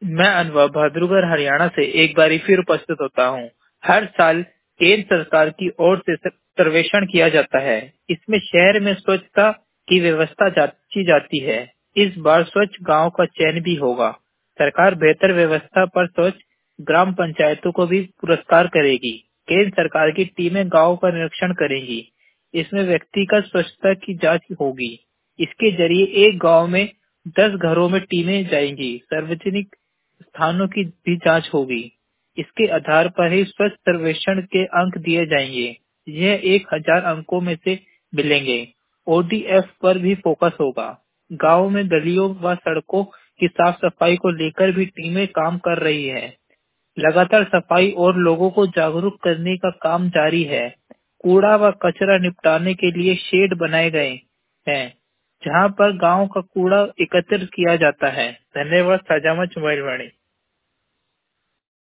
मैं अनुभव बहादुरगढ़ हरियाणा से एक बार फिर उपस्थित होता हूँ। हर साल केंद्र सरकार की ओर से सर्वेक्षण किया जाता है। इसमें शहर में स्वच्छता की व्यवस्था जांची जाती है। इस बार स्वच्छ गांव का चयन भी होगा। सरकार बेहतर व्यवस्था पर स्वच्छ ग्राम पंचायतों को भी पुरस्कार करेगी। केंद्र सरकार की टीमें गांव का निरीक्षण करेंगी। इसमें व्यक्तिगत स्वच्छता की जांच होगी। इसके जरिए एक गांव में 10 घरों में टीमें जाएंगी। सार्वजनिक स्थानों की भी जांच होगी। इसके आधार पर ही स्वच्छ सर्वेक्षण के अंक दिए जाएंगे। यह 1000 अंकों में से मिलेंगे। ओडीएफ पर भी फोकस होगा। गांव में गलियों व सड़कों की साफ सफाई को लेकर भी टीमें काम कर रही है। लगातार सफाई और लोगों को जागरूक करने का काम जारी है। कूड़ा व कचरा निपटाने के लिए शेड बनाए गए हैं, जहां पर गांव का कूड़ा एकत्र किया जाता है। धन्यवाद। साझा मंच मोबाइल वाणी।